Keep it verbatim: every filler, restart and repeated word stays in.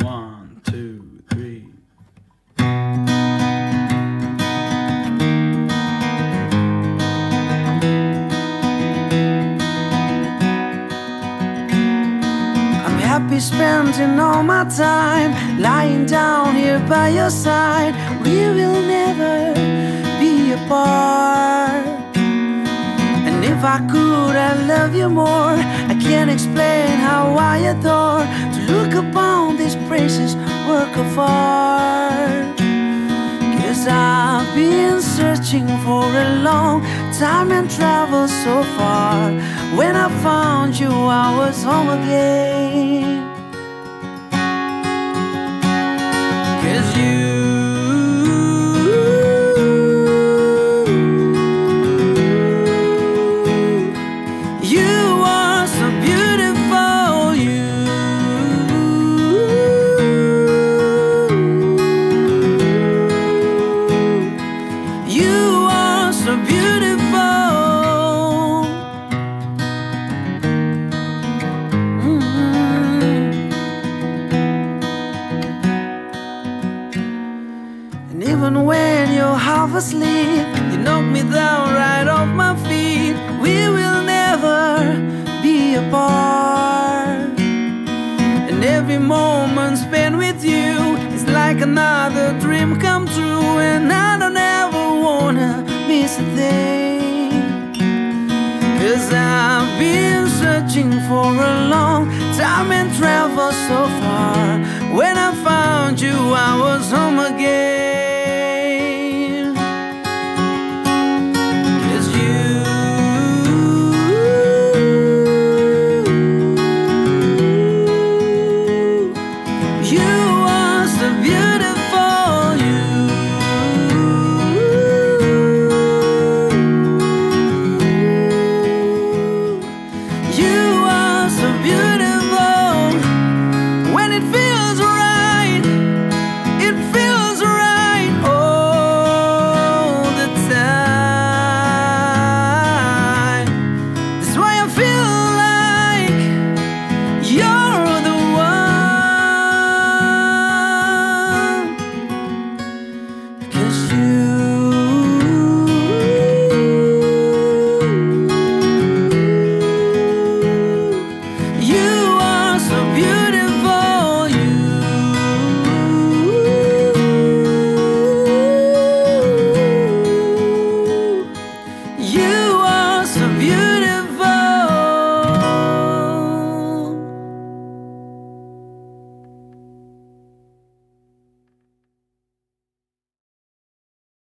One, two, three. Happy spending all my time lying down here by your side. We will never be apart. And if I could, I'd love you more. I can't explain how I adore to look upon this precious work of art. 'Cause I've been searching for a long time and traveled so far. When I found you, I was home again. 'Cause you You are so beautiful, you You are so beautiful. And even when you're half asleep, you knock me down right off my feet. We will never be apart. And every moment spent with you is like another dream come true. And I don't ever wanna miss a thing. 'Cause I've been searching for a long time and traveled so far. When I found you, I was home again. You